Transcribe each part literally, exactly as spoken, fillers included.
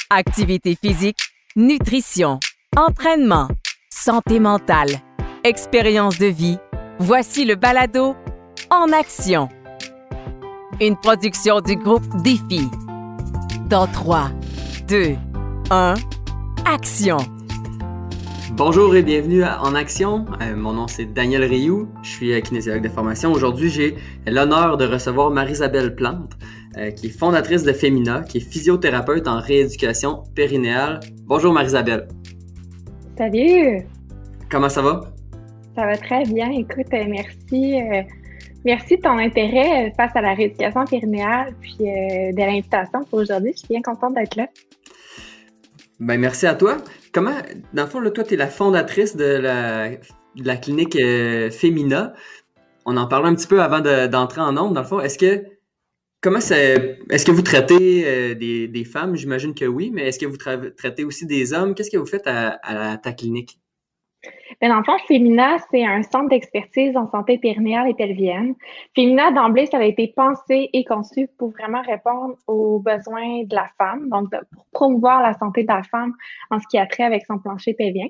Activité physique, nutrition, entraînement, santé mentale, expérience de vie. Voici le balado En Action. Une production du groupe Défi. Dans trois, deux, un, action! Bonjour et bienvenue à En Action. Euh, mon nom c'est Daniel Rioux, je suis euh, kinésiologue de formation. Aujourd'hui, j'ai l'honneur de recevoir Marie-Isabelle Plante, euh, qui est fondatrice de Femina, qui est physiothérapeute en rééducation périnéale. Bonjour Marie-Isabelle. Salut! Comment ça va? Ça va très bien. Écoute, euh, merci. Euh, merci de ton intérêt face à la rééducation périnéale puis euh, de l'invitation pour aujourd'hui. Je suis bien contente d'être là. Ben merci à toi. Comment, dans le fond, là, toi, tu es la fondatrice de la, de la clinique euh, Femina. On en parlait un petit peu avant de, d'entrer en ondes. Dans le fond, est-ce que comment c'est, est-ce que vous traitez euh, des, des femmes? J'imagine que oui, mais est-ce que vous tra- traitez aussi des hommes? Qu'est-ce que vous faites à, à, à ta clinique? Bien, dans le fond, Femina, c'est un centre d'expertise en santé périnéale et pelvienne. Femina, d'emblée, ça a été pensé et conçu pour vraiment répondre aux besoins de la femme, donc de, pour promouvoir la santé de la femme en ce qui a trait avec son plancher pelvien.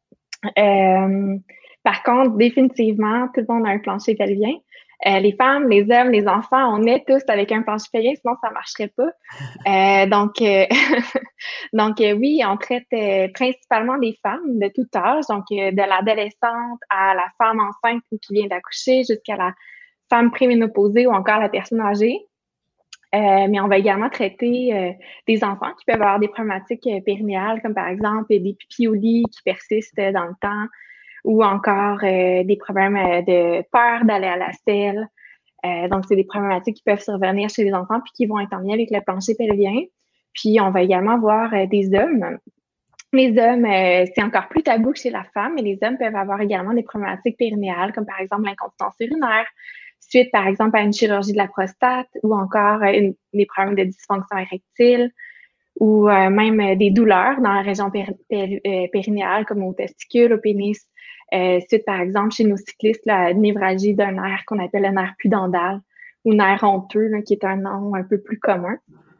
Euh, par contre, définitivement, tout le monde a un plancher pelvien. Euh, les femmes, les hommes, les enfants, on est tous avec un plancher pelvien, sinon ça marcherait pas. Euh, donc, euh, donc euh, oui, on traite euh, principalement des femmes de tout âge, donc euh, de l'adolescente à la femme enceinte ou qui vient d'accoucher jusqu'à la femme préménopausée ou encore la personne âgée. Euh, mais on va également traiter euh, des enfants qui peuvent avoir des problématiques euh, périnéales, comme par exemple des pipiolis qui persistent dans le temps, ou encore euh, des problèmes euh, de peur d'aller à la selle. Euh, donc, c'est des problématiques qui peuvent survenir chez les enfants puis qui vont être en lien avec le plancher pelvien. Puis, on va également voir euh, des hommes. Les hommes, euh, c'est encore plus tabou que chez la femme, mais les hommes peuvent avoir également des problématiques périnéales, comme par exemple l'incontinence urinaire, suite par exemple à une chirurgie de la prostate, ou encore euh, une, des problèmes de dysfonction érectile, ou euh, même euh, des douleurs dans la région péri- péri- euh, périnéale, comme au testicule, au pénis, euh, suite par exemple chez nos cyclistes, la névralgie d'un nerf qu'on appelle le nerf pudendal, ou nerf honteux, là, qui est un nom un peu plus commun.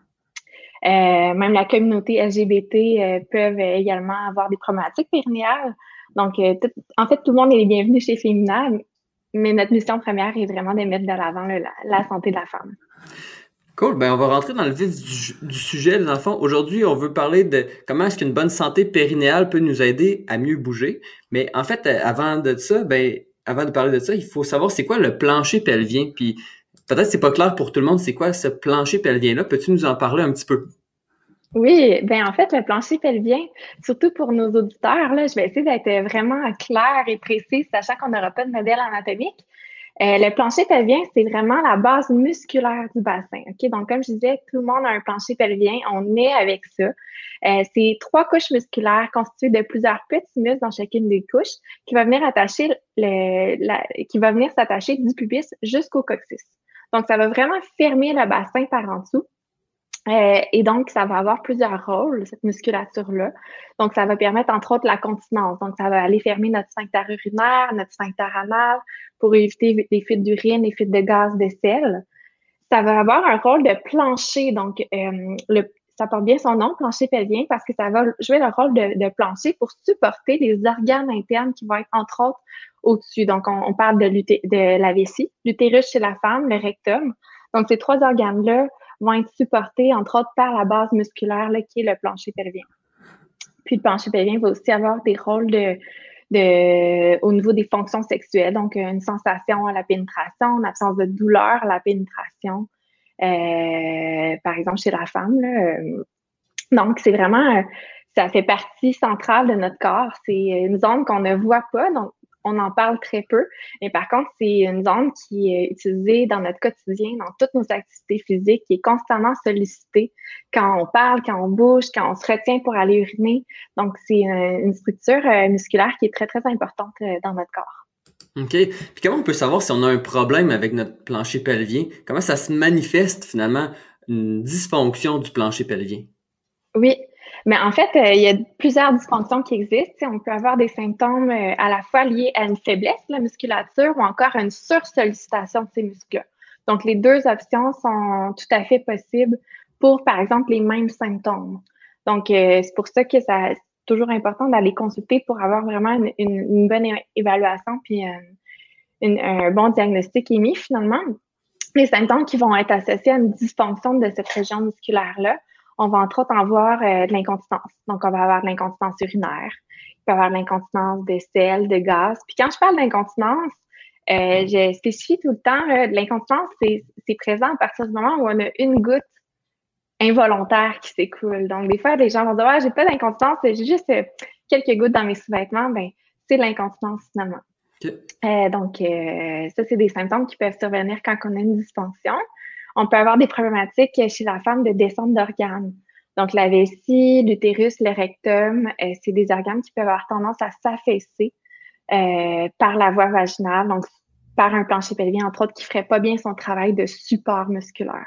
Euh, même la communauté L G B T euh, peuvent également avoir des problématiques périnéales. Donc, euh, tout, en fait, tout le monde est bienvenu chez Femina, mais notre mission première est vraiment de mettre de l'avant là, la, la santé de la femme. Cool. Ben, on va rentrer dans le vif du, du sujet. Dans le fond, aujourd'hui, on veut parler de comment est-ce qu'une bonne santé périnéale peut nous aider à mieux bouger. Mais en fait, avant de ça, ben, avant de parler de ça, il faut savoir c'est quoi le plancher pelvien. Puis peut-être que c'est pas clair pour tout le monde, c'est quoi ce plancher pelvien-là? Peux-tu nous en parler un petit peu? Oui, ben en fait, le plancher pelvien, surtout pour nos auditeurs, là, je vais essayer d'être vraiment claire et précise, sachant qu'on n'aura pas de modèle anatomique. Euh, le plancher pelvien, c'est vraiment la base musculaire du bassin. Ok, donc comme je disais, tout le monde a un plancher pelvien, on est avec ça. Euh, c'est trois couches musculaires constituées de plusieurs petits muscles dans chacune des couches, qui va venir attacher le, la, qui va venir s'attacher du pubis jusqu'au coccyx. Donc ça va vraiment fermer le bassin par en dessous. Euh, et donc, ça va avoir plusieurs rôles, cette musculature-là. Donc, ça va permettre, entre autres, la continence. Donc, ça va aller fermer notre sphincter urinaire, notre sphincter anal pour éviter les fuites d'urine, les fuites de gaz, de sel. Ça va avoir un rôle de plancher. Donc, euh, le, ça porte bien son nom, plancher pelvien, parce que ça va jouer le rôle de, de plancher pour supporter les organes internes qui vont être, entre autres, au-dessus. Donc, on, on parle de, de la vessie, l'utérus chez la femme, le rectum. Donc, ces trois organes-là vont être supportés, entre autres, par la base musculaire là, qui est le plancher pelvien. Puis le plancher pelvien va aussi avoir des rôles de, de, au niveau des fonctions sexuelles, donc une sensation à la pénétration, une absence de douleur à la pénétration, euh, par exemple chez la femme. Là. Donc, c'est vraiment, ça fait partie centrale de notre corps. C'est une zone qu'on ne voit pas, donc on en parle très peu, mais par contre, c'est une zone qui est utilisée dans notre quotidien, dans toutes nos activités physiques, qui est constamment sollicitée quand on parle, quand on bouge, quand on se retient pour aller uriner. Donc, c'est une structure musculaire qui est très, très importante dans notre corps. OK. Puis comment on peut savoir si on a un problème avec notre plancher pelvien? Comment ça se manifeste finalement, une dysfonction du plancher pelvien? Oui. Mais en fait, euh, il y a plusieurs dysfonctions qui existent. On peut avoir des symptômes euh, à la fois liés à une faiblesse de la musculature ou encore à une sursollicitation de ces muscles. Donc, les deux options sont tout à fait possibles pour, par exemple, les mêmes symptômes. Donc, euh, c'est pour ça que ça, c'est toujours important d'aller consulter pour avoir vraiment une, une, une bonne é- évaluation puis euh, une- un bon diagnostic émis finalement. Les symptômes qui vont être associés à une dysfonction de cette région musculaire-là, on va entre autres en voir euh, de l'incontinence. Donc, on va avoir de l'incontinence urinaire, il peut y avoir de l'incontinence de sel, de gaz. Puis quand je parle d'incontinence, euh, je spécifie tout le temps, là, de l'incontinence, c'est, c'est présent à partir du moment où on a une goutte involontaire qui s'écoule. Donc, des fois, les gens vont dire, ah, j'ai pas d'incontinence, j'ai juste euh, quelques gouttes dans mes sous-vêtements. Ben, c'est de l'incontinence finalement. OK. Euh, donc, euh, ça, c'est des symptômes qui peuvent survenir quand on a une dysfonction. On peut avoir des problématiques chez la femme de descente d'organes. Donc, la vessie, l'utérus, le rectum, euh, c'est des organes qui peuvent avoir tendance à s'affaisser euh, par la voie vaginale, donc par un plancher pelvien, entre autres, qui ferait pas bien son travail de support musculaire.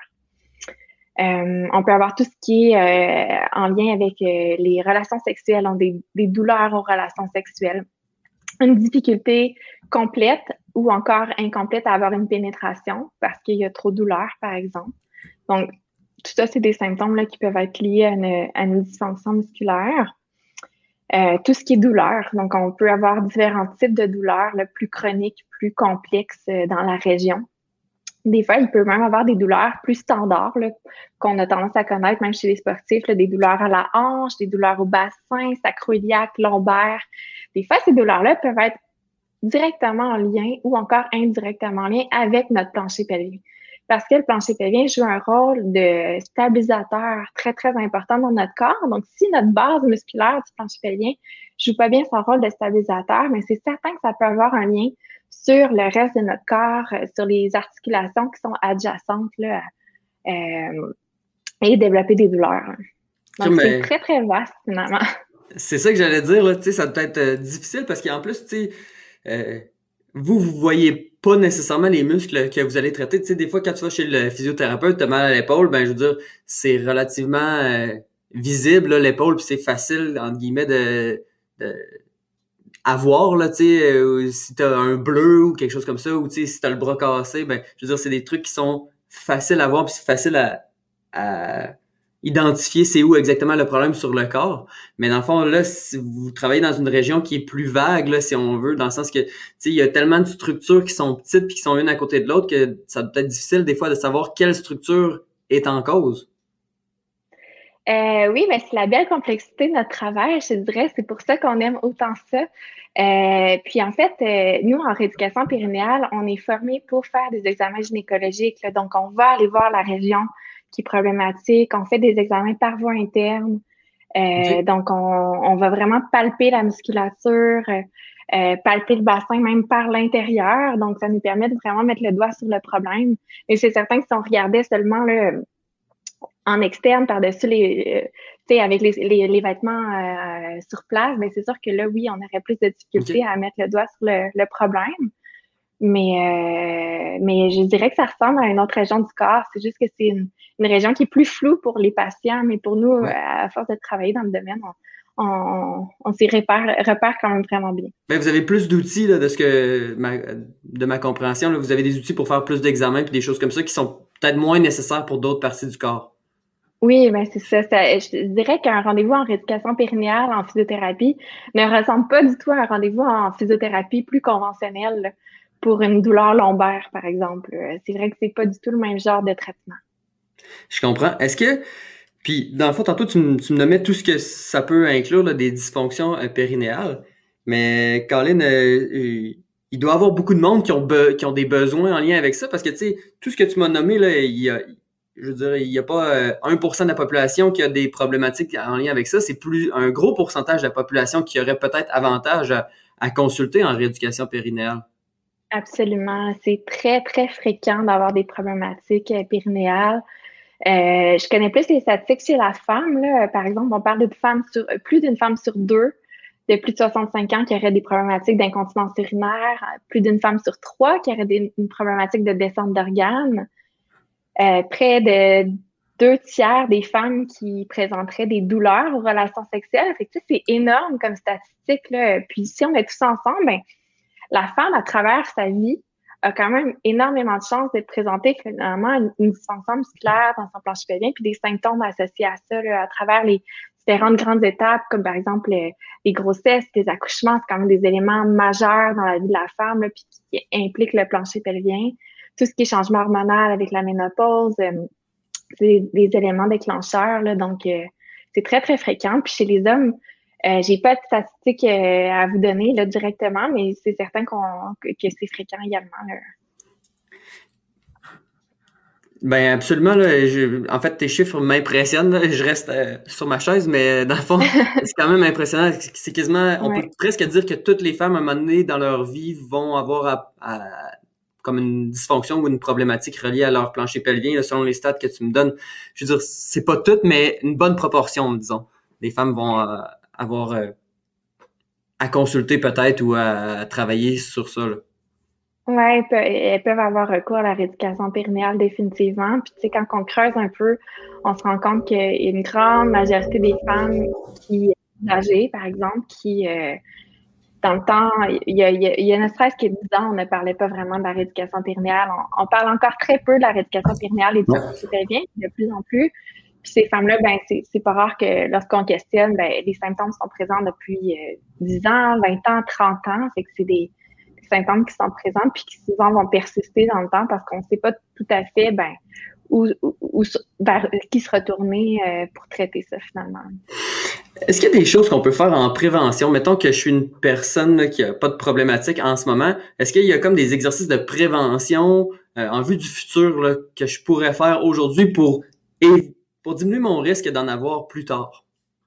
Euh, on peut avoir tout ce qui est euh, en lien avec euh, les relations sexuelles, donc des, des douleurs aux relations sexuelles, une difficulté complète ou encore incomplète à avoir une pénétration parce qu'il y a trop de douleur, par exemple. Donc, tout ça, c'est des symptômes là, qui peuvent être liés à une, à une dysfonction musculaire. Euh, tout ce qui est douleur. Donc, on peut avoir différents types de douleurs, là, plus chroniques, plus complexes euh, dans la région. Des fois, il peut même avoir des douleurs plus standards là, qu'on a tendance à connaître, même chez les sportifs, là, des douleurs à la hanche, des douleurs au bassin, sacro-iliaque, lombaire. Des fois, ces douleurs-là peuvent être directement en lien ou encore indirectement en lien avec notre plancher pelvien. Parce que le plancher pelvien joue un rôle de stabilisateur très, très important dans notre corps. Donc, si notre base musculaire du plancher pelvien joue pas bien son rôle de stabilisateur, mais c'est certain que ça peut avoir un lien sur le reste de notre corps, sur les articulations qui sont adjacentes là, euh, et développer des douleurs. Donc, Comme, c'est euh, très, très vaste, finalement. C'est ça que j'allais dire, là, tu sais, ça doit être euh, difficile parce qu'en plus, tu sais, euh, vous, vous voyez pas nécessairement les muscles que vous allez traiter. Tu sais, des fois, quand tu vas chez le physiothérapeute, t'as mal à l'épaule, ben, je veux dire, c'est relativement euh, visible, là, l'épaule, puis c'est facile, entre guillemets, de, de à voir, là, tu sais, euh, si t'as un bleu ou quelque chose comme ça, ou tu sais, si t'as le bras cassé, ben, je veux dire, c'est des trucs qui sont faciles à voir, puis c'est facile à, à identifier c'est où exactement le problème sur le corps. Mais dans le fond, là, si vous travaillez dans une région qui est plus vague, là, si on veut, dans le sens que, tu sais, il y a tellement de structures qui sont petites puis qui sont une à côté de l'autre que ça peut être difficile des fois de savoir quelle structure est en cause. Euh, oui, mais c'est la belle complexité de notre travail, je dirais. C'est pour ça qu'on aime autant ça. Euh, puis en fait, euh, nous, en rééducation périnéale, on est formés pour faire des examens gynécologiques, là. Donc, on va aller voir la région qui est problématique. On fait des examens par voie interne. Euh, Okay. donc, on, on va vraiment palper la musculature, euh, palper le bassin même par l'intérieur. Donc, ça nous permet de vraiment mettre le doigt sur le problème. Et c'est certain que si on regardait seulement là, en externe par-dessus les, euh, tu sais, avec les, les, les vêtements euh, sur place, ben c'est sûr que là, oui, on aurait plus de difficultés Okay. à mettre le doigt sur le, le problème. Mais, euh, mais je dirais que ça ressemble à une autre région du corps. C'est juste que c'est une, une région qui est plus floue pour les patients, mais pour nous, Ouais. à force de travailler dans le domaine, on, on, on s'y repère, repère quand même vraiment bien. Ben, vous avez plus d'outils là, de ce que ma, de ma compréhension. Là, vous avez des outils pour faire plus d'examens puis des choses comme ça qui sont peut-être moins nécessaires pour d'autres parties du corps. Oui, ben c'est ça, ça. Je dirais qu'un rendez-vous en rééducation périnéale, en physiothérapie, ne ressemble pas du tout à un rendez-vous en physiothérapie plus conventionnelle là, pour une douleur lombaire, par exemple. Euh, C'est vrai que c'est pas du tout le même genre de traitement. Je comprends. Est-ce que, puis dans le fond, tantôt, tu, me- tu me nommais tout ce que ça peut inclure, là, des dysfonctions euh, périnéales, mais Colin, euh, euh, il doit y avoir beaucoup de monde qui ont, be- qui ont des besoins en lien avec ça, parce que, tu sais, tout ce que tu m'as nommé, là, il y a, je veux dire, il n'y a pas euh, un pour cent de la population qui a des problématiques en lien avec ça, c'est plus un gros pourcentage de la population qui aurait peut-être avantage à, à consulter en rééducation périnéale. Absolument. C'est très, très fréquent d'avoir des problématiques euh, périnéales. Euh, je connais plus les statistiques chez la femme, là. Par exemple, on parle d'une femme sur, euh, plus d'une femme sur deux de plus de soixante-cinq ans qui aurait des problématiques d'incontinence urinaire, plus d'une femme sur trois qui aurait des, une problématique de descente d'organes, euh, près de deux tiers des femmes qui présenteraient des douleurs aux relations sexuelles. Fait que, tu sais, c'est énorme comme statistique, là. Puis si on met tout ça ensemble, ben, la femme, à travers sa vie, a quand même énormément de chances d'être présentée finalement une, une dysfonction musculaire dans son plancher pelvien, puis des symptômes associés à ça là, à travers les différentes grandes étapes, comme par exemple les, les grossesses, les accouchements, c'est quand même des éléments majeurs dans la vie de la femme, là, puis qui impliquent le plancher pelvien. Tout ce qui est changement hormonal avec la ménopause, euh, c'est des éléments déclencheurs, là, donc euh, c'est très, très fréquent. Puis chez les hommes, euh, j'ai pas de statistiques euh, à vous donner là, directement, mais c'est certain qu'on, que, que c'est fréquent également. Là. Ben absolument, là, je, en fait, tes chiffres m'impressionnent. Là, je reste euh, sur ma chaise, mais dans le fond, c'est quand même impressionnant. C'est quasiment, on ouais. peut presque dire que toutes les femmes, à un moment donné, dans leur vie, vont avoir à, à, comme une dysfonction ou une problématique reliée à leur plancher pelvien, là, selon les stats que tu me donnes. Je veux dire, c'est pas toutes, mais une bonne proportion, disons. Les femmes vont euh, avoir euh, à consulter peut-être ou à, à travailler sur ça, là. Oui, elles peuvent avoir recours à la rééducation périnéale définitivement. Puis, tu sais, quand on creuse un peu, on se rend compte qu'il y a une grande majorité des femmes qui âgées, par exemple, qui, euh, dans le temps, il y a, il y a, il y a ne serait-ce que dix ans, on ne parlait pas vraiment de la rééducation périnéale. On, on parle encore très peu de la rééducation périnéale et du plancher pelvien, de plus en plus. Puis ces femmes-là, ben c'est, c'est pas rare que lorsqu'on questionne, ben les symptômes sont présents depuis euh, dix ans, vingt ans, trente ans. Fait que c'est des symptômes qui sont présents puis qui souvent vont persister dans le temps parce qu'on ne sait pas tout à fait ben où, où, où vers qui se retourner euh, pour traiter ça finalement. Est-ce qu'il y a des choses qu'on peut faire en prévention? Mettons que je suis une personne là, qui n'a pas de problématique en ce moment. Est-ce qu'il y a comme des exercices de prévention euh, en vue du futur là, que je pourrais faire aujourd'hui pour, et, pour diminuer mon risque d'en avoir plus tard?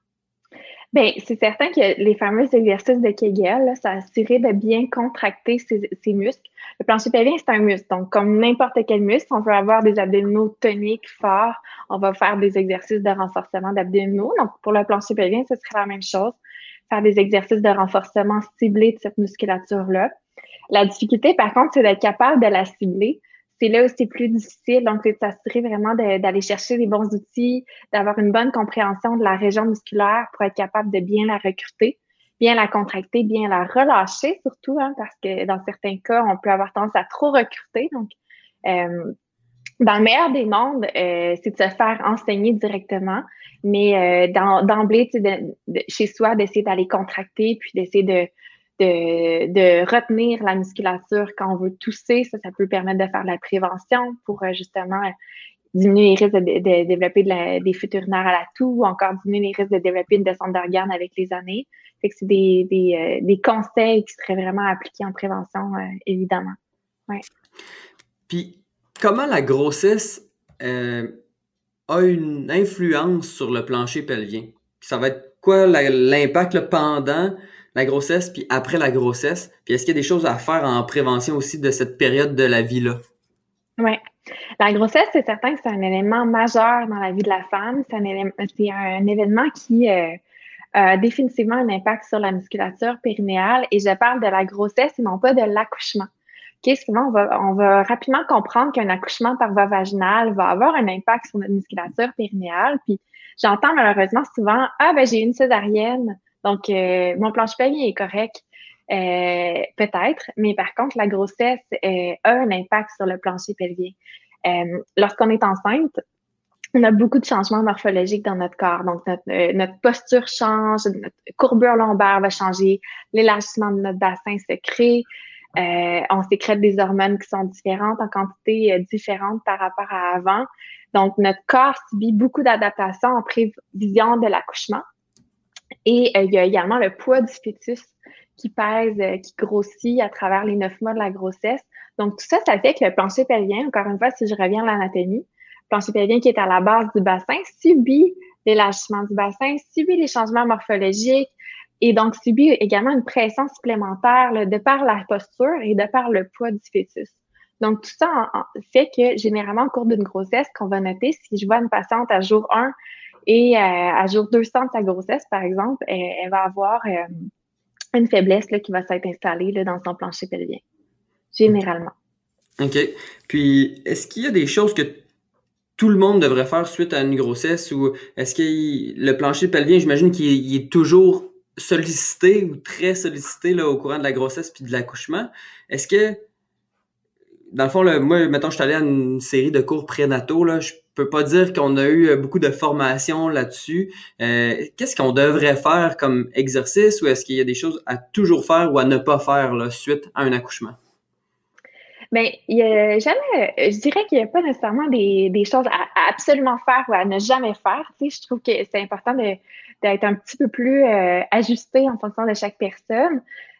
Bien, c'est certain que les fameux exercices de Kegel, là, ça assurait de bien contracter ses, ses muscles. Le plancher pelvien, c'est un muscle. Donc, comme n'importe quel muscle, on veut avoir des abdominaux toniques, forts. On va faire des exercices de renforcement d'abdominaux. Donc, pour le plancher pelvien, ce serait la même chose. Faire des exercices de renforcement ciblés de cette musculature-là. La difficulté, par contre, c'est d'être capable de la cibler. C'est là où c'est plus difficile. Donc, c'est de s'assurer vraiment de, d'aller chercher les bons outils, d'avoir une bonne compréhension de la région musculaire pour être capable de bien la recruter, bien la contracter, bien la relâcher surtout, hein, parce que dans certains cas, on peut avoir tendance à trop recruter. Donc, euh, dans le meilleur des mondes, euh, c'est de se faire enseigner directement, mais euh, dans, d'emblée, tu sais, de, de, chez soi, d'essayer d'aller contracter, puis d'essayer de De, de retenir la musculature quand on veut tousser. Ça, ça peut permettre de faire de la prévention pour euh, justement diminuer les risques de, de, de développer de la, des fuites urinaires à la toux ou encore diminuer les risques de développer une descente d'organes avec les années. Fait que c'est des, des, euh, des conseils qui seraient vraiment appliqués en prévention, euh, évidemment. Ouais. Puis, comment la grossesse euh, a une influence sur le plancher pelvien? Puis ça va être quoi la, l'impact là, pendant la grossesse, puis après la grossesse? Puis est-ce qu'il y a des choses à faire en prévention aussi de cette période de la vie-là? Oui. La grossesse, c'est certain que c'est un élément majeur dans la vie de la femme. C'est un, élément, c'est un événement qui euh, a définitivement un impact sur la musculature périnéale. Et je parle de la grossesse et non pas de l'accouchement. Okay, souvent, on va, on va rapidement comprendre qu'un accouchement par voie vaginale va avoir un impact sur notre musculature périnéale. Puis j'entends malheureusement souvent « Ah, ben j'ai une césarienne. Donc, euh, mon plancher pelvien est correct, euh, peut-être, mais par contre, la grossesse euh, a un impact sur le plancher pelvien. Euh, lorsqu'on est enceinte, on a beaucoup de changements morphologiques dans notre corps. Donc, notre, euh, notre posture change, notre courbure lombaire va changer, l'élargissement de notre bassin se crée, euh, on sécrète des hormones qui sont différentes, en quantité euh, différente par rapport à avant. Donc, notre corps subit beaucoup d'adaptations en prévision de l'accouchement. Et euh, il y a également le poids du fœtus qui pèse, euh, qui grossit à travers les neuf mois de la grossesse. Donc, tout ça, ça fait que le plancher pelvien, encore une fois, si je reviens à l'anatomie, le plancher pelvien qui est à la base du bassin subit l'élargissement du bassin, subit les changements morphologiques et donc subit également une pression supplémentaire là, de par la posture et de par le poids du fœtus. Donc, tout ça en, en, fait que généralement, au cours d'une grossesse, qu'on va noter, si je vois une patiente à jour un, et euh, à jour deux cents de sa grossesse, par exemple, elle, elle va avoir euh, une faiblesse là, qui va s'être installée là, dans son plancher pelvien, généralement. OK. Puis, est-ce qu'il y a des choses que tout le monde devrait faire suite à une grossesse ou est-ce que le plancher pelvien, j'imagine qu'il est, il est toujours sollicité ou très sollicité là, au courant de la grossesse puis de l'accouchement? Est-ce que, dans le fond, là, moi, mettons, je suis allé à une série de cours prénataux, là, je peux pas dire qu'on a eu beaucoup de formation là-dessus. Euh, qu'est-ce qu'on devrait faire comme exercice ou est-ce qu'il y a des choses à toujours faire ou à ne pas faire là, suite à un accouchement? Bien, il y a jamais, je dirais qu'il n'y a pas nécessairement des, des choses à, à absolument faire ou à ne jamais faire. Tu sais, je trouve que c'est important de, d'être un petit peu plus euh, ajusté en fonction de chaque personne.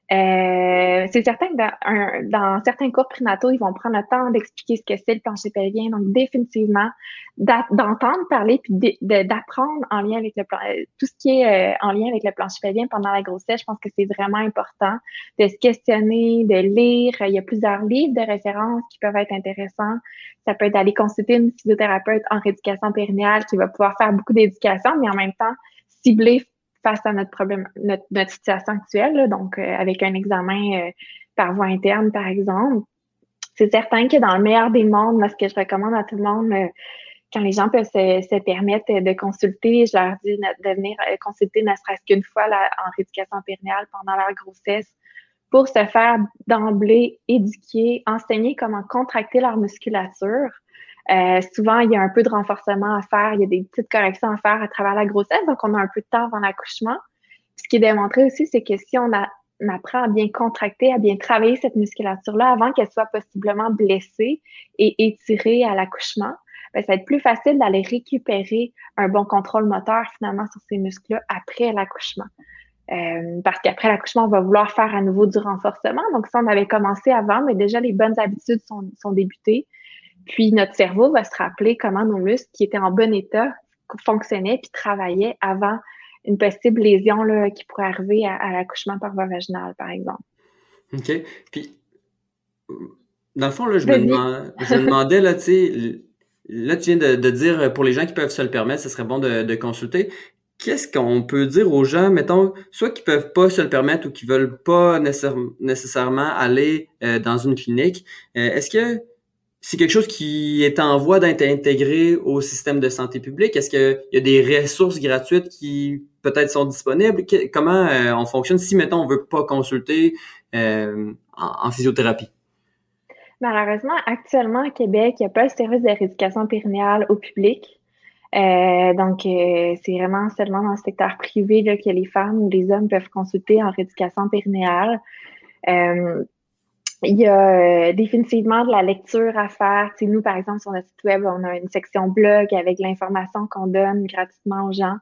Euh, c'est certain que dans, un, dans certains cours prénataux, ils vont prendre le temps d'expliquer ce que c'est le plancher pelvien. Donc, définitivement, d'a- d'entendre parler puis de- de- d'apprendre en lien avec le plan, euh, tout ce qui est euh, en lien avec le plancher pelvien pendant la grossesse. Je pense que c'est vraiment important de se questionner, de lire. Il y a plusieurs livres de référence qui peuvent être intéressants. Ça peut être d'aller consulter une physiothérapeute en rééducation périnéale qui va pouvoir faire beaucoup d'éducation, mais en même temps cibler face à notre problème, notre, notre situation actuelle, là, donc euh, avec un examen euh, par voie interne, par exemple. C'est certain que dans le meilleur des mondes, moi, ce que je recommande à tout le monde, euh, quand les gens peuvent se, se permettre de consulter, je leur dis de venir euh, consulter ne serait-ce qu'une fois là, en rééducation périnéale pendant leur grossesse pour se faire d'emblée éduquer, enseigner comment contracter leur musculature. Euh, souvent, il y a un peu de renforcement à faire, il y a des petites corrections à faire à travers la grossesse, donc on a un peu de temps avant l'accouchement. Ce qui est démontré aussi, c'est que si on, a, on apprend à bien contracter, à bien travailler cette musculature-là avant qu'elle soit possiblement blessée et étirée à l'accouchement, ben, ça va être plus facile d'aller récupérer un bon contrôle moteur finalement sur ces muscles-là après l'accouchement. Euh, parce qu'après l'accouchement, on va vouloir faire à nouveau du renforcement. Donc, si on avait commencé avant, mais déjà les bonnes habitudes sont, sont débutées. Puis notre cerveau va se rappeler comment nos muscles qui étaient en bon état fonctionnaient puis travaillaient avant une possible lésion là, qui pourrait arriver à, à l'accouchement par voie vaginale, par exemple. OK. Puis, dans le fond, là, je me, demande, je me demandais, là, tu sais, là, tu viens de, de dire, pour les gens qui peuvent se le permettre, ce serait bon de, de consulter. Qu'est-ce qu'on peut dire aux gens, mettons, soit qui peuvent pas se le permettre ou qui veulent pas nécessaire- nécessairement aller euh, dans une clinique? Euh, est-ce que c'est quelque chose qui est en voie d'être intégré au système de santé publique? Est-ce qu'il y a des ressources gratuites qui peut-être sont disponibles? Que, comment euh, on fonctionne si, mettons, on veut pas consulter euh, en, en physiothérapie? Malheureusement, actuellement, à Québec, il n'y a pas le service de rééducation périnéale au public. Euh, donc, euh, c'est vraiment seulement dans le secteur privé là, que les femmes ou les hommes peuvent consulter en rééducation périnéale. Euh, il y a euh, définitivement de la lecture à faire. Tu sais, nous, par exemple, sur notre site web, on a une section blog avec l'information qu'on donne gratuitement aux gens.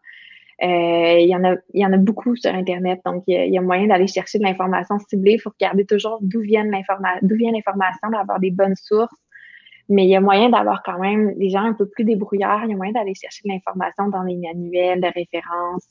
Euh, il y en a, il y en a beaucoup sur Internet, donc il y a, il y a moyen d'aller chercher de l'information ciblée. Il faut regarder toujours d'où vient l'information, d'où vient l'information, d'avoir des bonnes sources. Mais il y a moyen d'avoir quand même des gens un peu plus débrouillards. Il y a moyen d'aller chercher de l'information dans les manuels de référence.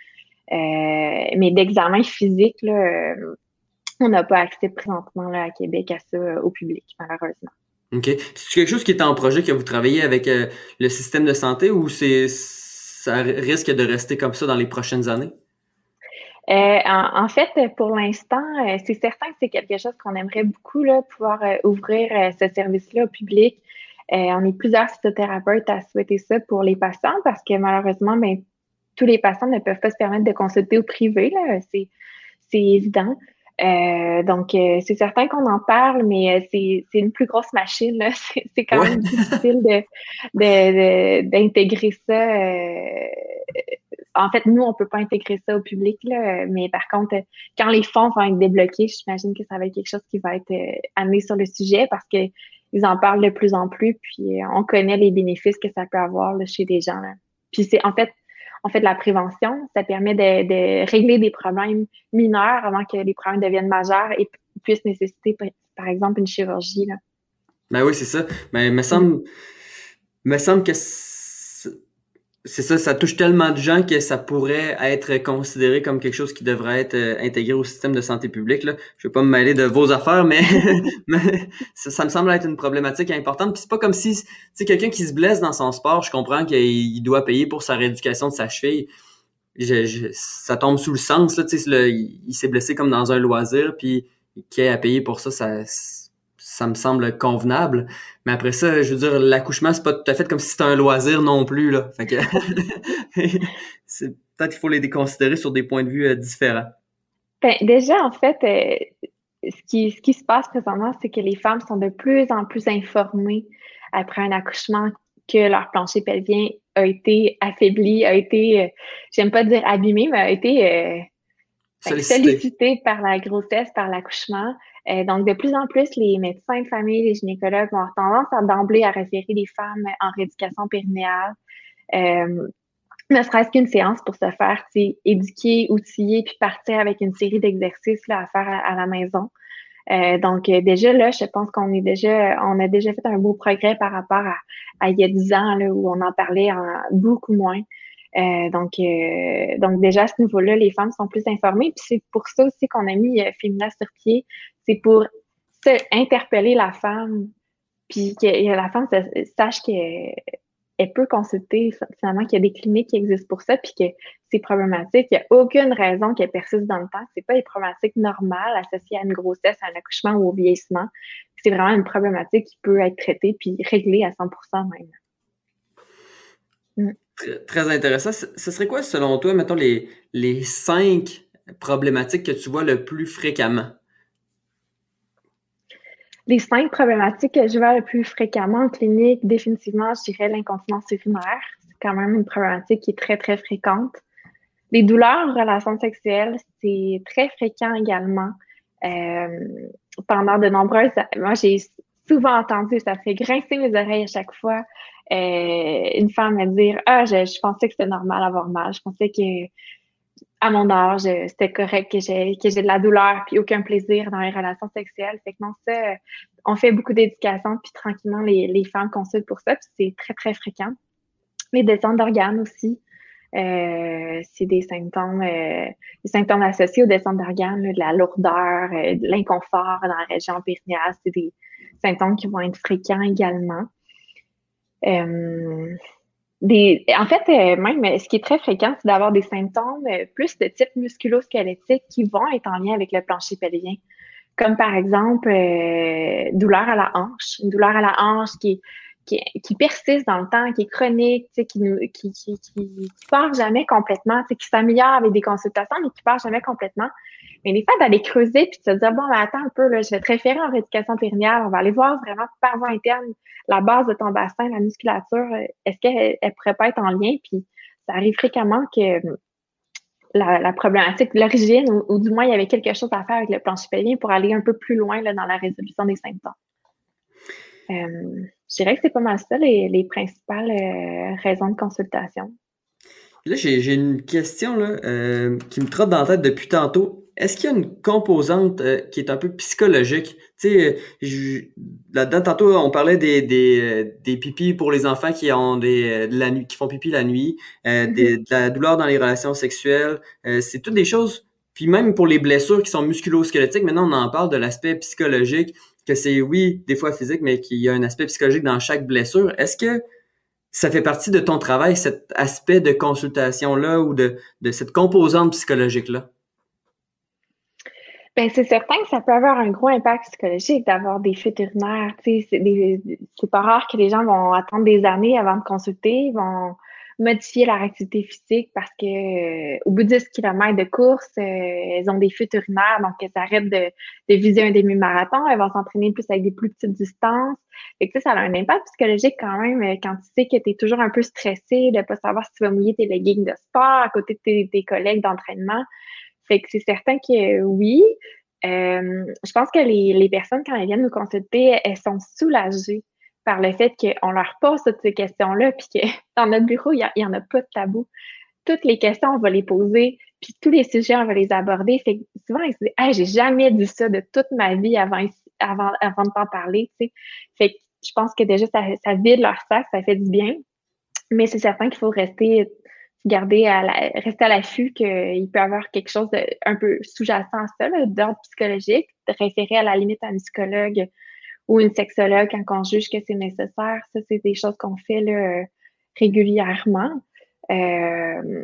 Euh, mais d'examen physique, là, on n'a pas accès présentement là, à Québec à ça au public, malheureusement. OK. C'est quelque chose qui est en projet que vous travaillez avec euh, le système de santé ou c'est ça risque de rester comme ça dans les prochaines années? Euh, en, en fait, pour l'instant, euh, c'est certain que c'est quelque chose qu'on aimerait beaucoup là, pouvoir euh, ouvrir euh, ce service-là au public. Euh, on est plusieurs physiothérapeutes à souhaiter ça pour les patients parce que malheureusement, ben, tous les patients ne peuvent pas se permettre de consulter au privé. Là. C'est, c'est évident. Euh, donc, euh, c'est certain qu'on en parle, mais euh, c'est, c'est une plus grosse machine. Là. C'est, c'est quand Ouais. même difficile de, de, de, d'intégrer ça. Euh, en fait, nous, on peut pas intégrer ça au public, là, mais par contre, quand les fonds vont être débloqués, j'imagine que ça va être quelque chose qui va être euh, amené sur le sujet parce que ils en parlent de plus en plus, puis euh, on connaît les bénéfices que ça peut avoir là, chez des gens. Là. Puis c'est en fait, on fait de la prévention, ça permet de, de régler des problèmes mineurs avant que les problèmes deviennent majeurs et puissent nécessiter, par exemple, une chirurgie. Là. Ben oui, c'est ça. Mais me semble, me semble que c'est ça, ça touche tellement de gens que ça pourrait être considéré comme quelque chose qui devrait être euh, intégré au système de santé publique. Là. Je vais pas me mêler de vos affaires, mais, mais ça, ça me semble être une problématique importante. Puis c'est pas comme si, tu sais, quelqu'un qui se blesse dans son sport, je comprends qu'il doit payer pour sa rééducation de sa cheville. Je, je, ça tombe sous le sens, là, tu sais, le, il, il s'est blessé comme dans un loisir, puis qu'il ait à payer pour ça, ça, ça me semble convenable. Mais après ça, je veux dire, l'accouchement, c'est pas tout à fait comme si c'était un loisir non plus, là. Fait que c'est, peut-être qu'il faut les déconsidérer sur des points de vue euh, différents. Ben, déjà, en fait, euh, ce qui, ce qui se passe présentement, c'est que les femmes sont de plus en plus informées après un accouchement que leur plancher pelvien a été affaibli, a été, euh, j'aime pas dire abîmé, mais a été euh, Sollicité. sollicité par la grossesse, par l'accouchement. Euh, donc, de plus en plus, les médecins de famille, les gynécologues vont avoir tendance à d'emblée à référer les femmes en rééducation périnéale. Euh, ne serait-ce qu'une séance pour se faire éduquer, outiller, puis partir avec une série d'exercices là, à faire à, à la maison. Euh, donc, euh, déjà, là, je pense qu'on est déjà, on a déjà fait un beau progrès par rapport à, à il y a dix ans, là, où on en parlait en, beaucoup moins. Euh, donc, euh, donc, déjà, à ce niveau-là, les femmes sont plus informées. Puis c'est pour ça aussi qu'on a mis euh, Femina sur pied. C'est pour se interpeller la femme, puis que la femme sache qu'elle elle peut consulter finalement qu'il y a des cliniques qui existent pour ça, puis que c'est problématique. Il n'y a aucune raison qu'elle persiste dans le temps. C'est pas des problématiques normales associées à une grossesse, à un accouchement ou au vieillissement. C'est vraiment une problématique qui peut être traitée puis réglée à cent pour cent même. Mm. Très, très intéressant. Ce, ce serait quoi, selon toi, mettons, les, les cinq problématiques que tu vois le plus fréquemment? Les cinq problématiques que je vois le plus fréquemment en clinique, définitivement, je dirais l'incontinence urinaire. C'est quand même une problématique qui est très, très fréquente. Les douleurs en relation sexuelle, c'est très fréquent également. Euh, pendant de nombreuses... Moi, j'ai souvent entendu, ça fait grincer mes oreilles à chaque fois, euh, une femme me dire « Ah, je, je pensais que c'était normal d'avoir mal. Je pensais que à mon âge, c'était correct que j'ai que j'ai de la douleur puis aucun plaisir dans les relations sexuelles. » Fait que non, ça, on fait beaucoup d'éducation puis tranquillement, les, les femmes consultent pour ça puis c'est très, très fréquent. Les descentes d'organes aussi. Euh, c'est des symptômes, euh, des symptômes associés aux descentes d'organes, là, de la lourdeur, euh, de l'inconfort dans la région périnéale. C'est des symptômes qui vont être fréquents également. Euh, des, en fait, euh, même ce qui est très fréquent, c'est d'avoir des symptômes euh, plus de type musculo-squelettique qui vont être en lien avec le plancher pelvien. Comme par exemple, euh, douleur à la hanche, une douleur à la hanche qui, qui, qui persiste dans le temps, qui est chronique, tu sais, qui nous, qui, qui, qui, qui part jamais complètement, tu sais, qui s'améliore avec des consultations, mais qui part jamais complètement. Mais des fois, d'aller creuser puis de se dire, bon, ben, attends un peu, là, je vais te référer en rééducation périnéale, on va aller voir vraiment par voie interne la base de ton bassin, la musculature, est-ce qu'elle elle pourrait pas être en lien? Puis ça arrive fréquemment que la, la problématique, l'origine, ou, ou du moins, il y avait quelque chose à faire avec le plancher pelvien pour aller un peu plus loin là, dans la résolution des symptômes. Euh, je dirais que c'est pas mal ça, les, les principales euh, raisons de consultation. Là, j'ai, j'ai une question là, euh, qui me trotte dans la tête depuis tantôt. Est-ce qu'il y a une composante euh, qui est un peu psychologique? Tu sais, je, là-dedans, tantôt, on parlait des, des, des pipis pour les enfants qui ont des, de la nuit, qui font pipi la nuit, euh, des, de la douleur dans les relations sexuelles. Euh, c'est toutes des choses. Puis même pour les blessures qui sont musculo-squelettiques, maintenant, on en parle de l'aspect psychologique, que c'est, oui, des fois physique, mais qu'il y a un aspect psychologique dans chaque blessure. Est-ce que ça fait partie de ton travail, cet aspect de consultation-là ou de, de cette composante psychologique-là? Ben, c'est certain que ça peut avoir un gros impact psychologique d'avoir des fuites urinaires. Tu sais, c'est, des, c'est pas rare que les gens vont attendre des années avant de consulter, vont modifier leur activité physique parce que euh, au bout de dix kilomètres de course, euh, elles ont des fuites urinaires, donc elles arrêtent de, de viser un demi-marathon, elles vont s'entraîner plus avec des plus petites distances. Fait que ça, ça a un impact psychologique quand même quand tu sais que tu es toujours un peu stressé de pas savoir si tu vas mouiller tes leggings de sport à côté de tes, tes collègues d'entraînement. Fait que c'est certain que oui. Euh, je pense que les, les personnes, quand elles viennent nous consulter, elles sont soulagées par le fait qu'on leur pose toutes ces questions-là, puis que dans notre bureau, il n'y en a pas de tabou. Toutes les questions, on va les poser, puis tous les sujets, on va les aborder. Fait que souvent, ils se disent « Hey, j'ai jamais dit ça de toute ma vie avant, avant, avant de t'en parler. » tu sais. Fait que je pense que déjà, ça, ça vide leur sac, ça fait du bien. Mais c'est certain qu'il faut rester garder à la, rester à l'affût qu'il peut y avoir quelque chose de un peu sous-jacent à ça, là, d'ordre psychologique, de référer à la limite à un psychologue ou une sexologue quand on juge que c'est nécessaire. Ça, c'est des choses qu'on fait là, régulièrement. Euh,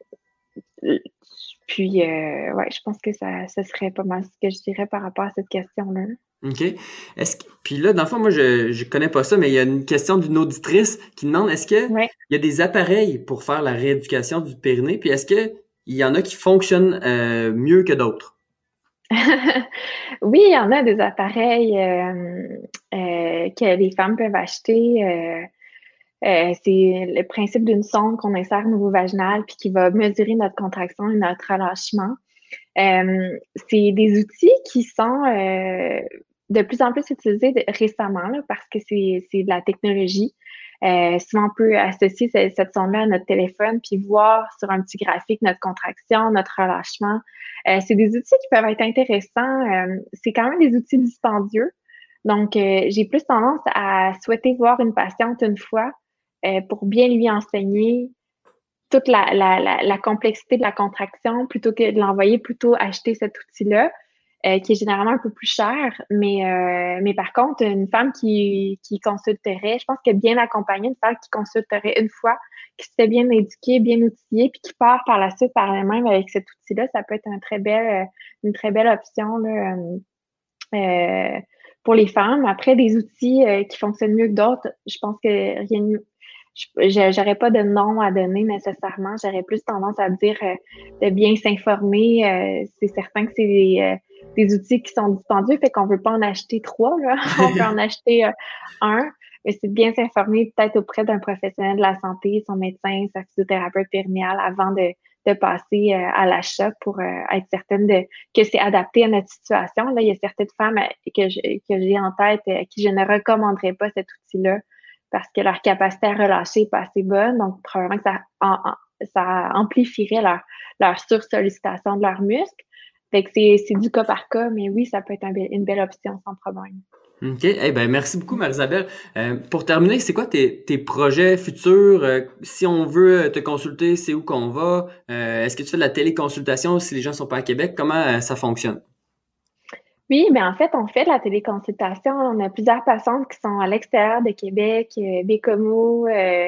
puis, euh, ouais, je pense que ça, ça serait pas mal ce que je dirais par rapport à cette question-là. OK. Est-ce que, puis là, dans le fond, moi, je je connais pas ça, mais il y a une question d'une auditrice qui demande est-ce que Ouais. il y a des appareils pour faire la rééducation du périnée, puis est-ce que il y en a qui fonctionnent euh, mieux que d'autres? Oui, il y en a des appareils euh, euh, que les femmes peuvent acheter. Euh, Euh, c'est le principe d'une sonde qu'on insère au niveau vaginal puis qui va mesurer notre contraction et notre relâchement. Euh, c'est des outils qui sont euh, de plus en plus utilisés de, récemment là, parce que c'est, c'est de la technologie. Euh, souvent, on peut associer cette, cette sonde-là à notre téléphone puis voir sur un petit graphique notre contraction, notre relâchement. Euh, c'est des outils qui peuvent être intéressants. Euh, c'est quand même des outils dispendieux. Donc, euh, j'ai plus tendance à souhaiter voir une patiente une fois euh, pour bien lui enseigner toute la, la, la, la complexité de la contraction plutôt que de l'envoyer plutôt acheter cet outil-là, euh, qui est généralement un peu plus cher. Mais, euh, mais par contre, une femme qui, qui consulterait, je pense que bien accompagnée, une femme qui consulterait une fois, qui se fait bien éduquer, bien outillée, puis qui part par la suite par elle-même avec cet outil-là, ça peut être une très belle, une très belle option là, euh, pour les femmes. Après, des outils euh, qui fonctionnent mieux que d'autres, je pense que rien de mieux. J'aurais pas de nom à donner nécessairement. J'aurais plus tendance à dire euh, de bien s'informer. Euh, c'est certain que c'est des, euh, des outils qui sont dispendieux, fait qu'on veut pas en acheter trois, là. On peut en acheter euh, un, mais c'est de bien s'informer peut-être auprès d'un professionnel de la santé, son médecin, sa physiothérapeute périnnéale avant de, de passer euh, à l'achat pour euh, être certaine de que c'est adapté à notre situation. Là, il y a certaines femmes que, je, que j'ai en tête à euh, qui je ne recommanderais pas cet outil-là, parce que leur capacité à relâcher n'est pas assez bonne. Donc, probablement que ça, en, en, ça amplifierait leur, leur sursollicitation de leurs muscles. Fait que c'est, c'est du cas par cas, mais oui, ça peut être un be- une belle option sans problème. OK. Eh ben, merci beaucoup, Marie-Isabelle. Euh, pour terminer, c'est quoi tes, tes projets futurs? Euh, si on veut te consulter, c'est où qu'on va? Euh, est-ce que tu fais de la téléconsultation si les gens ne sont pas à Québec? Comment euh, ça fonctionne? Oui, bien en fait, on fait de la téléconsultation. On a plusieurs patientes qui sont à l'extérieur de Québec, euh, Bécomo, euh,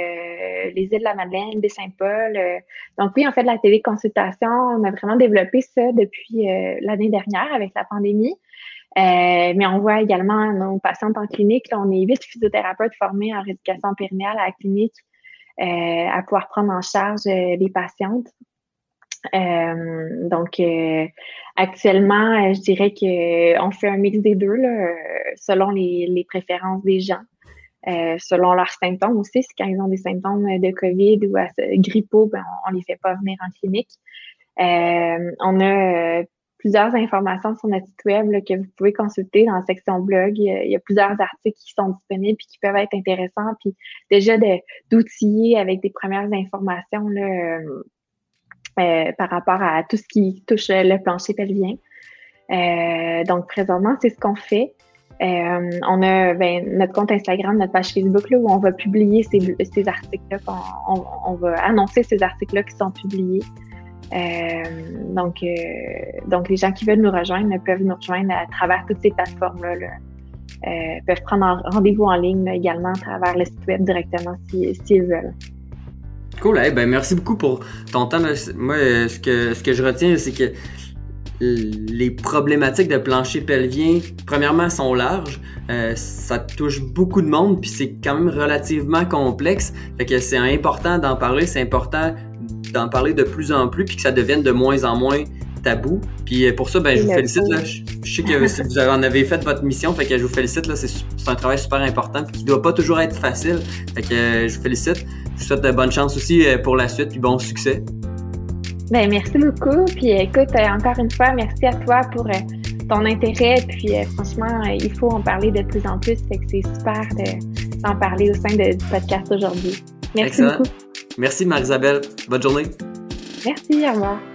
les îles de la Madeleine, Baie-Saint-Paul. Euh. Donc oui, on fait de la téléconsultation. On a vraiment développé ça depuis euh, l'année dernière avec la pandémie. Euh, mais on voit également nos patientes en clinique. Là, on est huit physiothérapeutes formés en rééducation périnéale à la clinique euh, à pouvoir prendre en charge euh, les patientes. Euh, donc, euh, actuellement, je dirais que on fait un mix des deux là, selon les, les préférences des gens, euh, selon leurs symptômes aussi. Si quand ils ont des symptômes de COVID ou à, grippaux, ben, on, on les fait pas venir en clinique. Euh, on a euh, plusieurs informations sur notre site web là, que vous pouvez consulter dans la section blog. Il y a, il y a plusieurs articles qui sont disponibles et qui peuvent être intéressants. Puis déjà de, d'outiller avec des premières informations là. Euh, Euh, par rapport à tout ce qui touche le plancher pelvien. Euh, donc, présentement, c'est ce qu'on fait. Euh, on a ben, notre compte Instagram, notre page Facebook là, où on va publier ces, ces articles-là, on, on, on va annoncer ces articles-là qui sont publiés. Euh, donc, euh, donc, les gens qui veulent nous rejoindre peuvent nous rejoindre à travers toutes ces plateformes-là. Là. Euh, peuvent prendre un rendez-vous en ligne là, également à travers le site web directement s'ils si, si veulent. Cool, eh ben merci beaucoup pour ton temps. Moi, ce que, ce que je retiens, c'est que les problématiques de plancher pelvien, premièrement, sont larges. Euh, ça touche beaucoup de monde, puis c'est quand même relativement complexe. Fait que c'est important d'en parler, c'est important d'en parler de plus en plus, puis que ça devienne de moins en moins tabou. Puis pour ça, ben je vous félicite. Là. Je, je sais que vous en avez fait votre mission, fait que je vous félicite. Là, c'est, c'est un travail super important, puis qui ne doit pas toujours être facile. Fait que je vous félicite. Je vous souhaite de bonne chance aussi pour la suite, puis bon succès. Ben merci beaucoup. Puis écoute, encore une fois, merci à toi pour ton intérêt. Puis franchement, il faut en parler de plus en plus. Fait que c'est super de, d'en parler au sein de, du podcast aujourd'hui. Merci Excellent. beaucoup. Merci Marie-Isabelle. Bonne journée. Merci, au revoir.